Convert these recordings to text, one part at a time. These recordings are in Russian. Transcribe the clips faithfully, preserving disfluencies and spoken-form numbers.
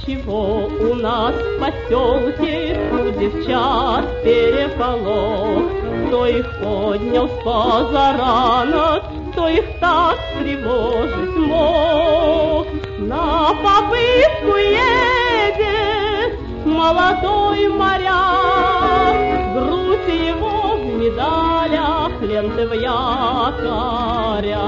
Отчего у нас в поселке у девчат переполох? Кто их поднял с позаранок, кто их так тревожить мог? На попытку едет молодой моряк, грудь его в медалях, ленты в якорях.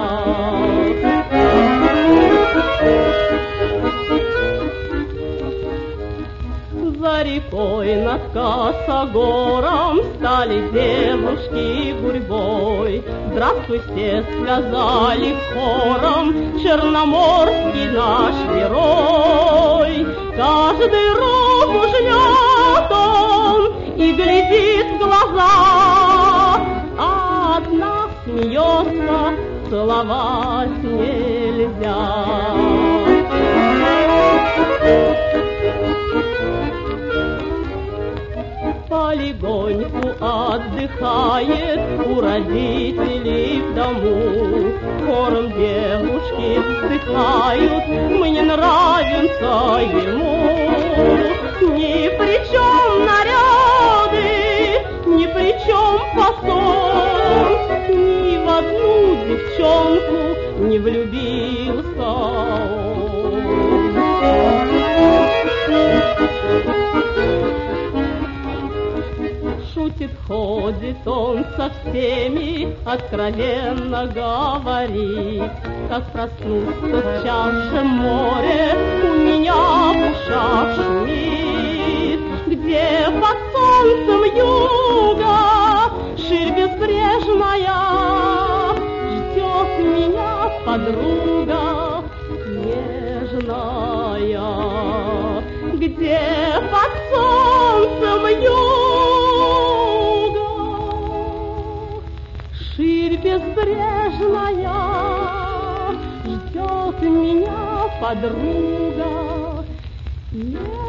За рекой над косогором стали девушки гурьбой. Здравствуйте, сказали хором, черноморский наш герой. Каждый руку жмет он и глядит в глаза, а одна смеется, целовать нельзя. Полегоньку отдыхает у родителей в дому. Хором девушки вздыхают, мы не нравимся ему. Ни при чем наряды, ни при чем фасон, ни в одну девчонку не влюбился он. Шутит, ходит он со всеми, откровенно говорит. Как проснуться в чаше море, у меня в ушах шумит. Где под солнцем юга ширь безбрежная, ждет меня подруга нежная. Где под солнцем юга ширь безбрежная, ждет меня подруга.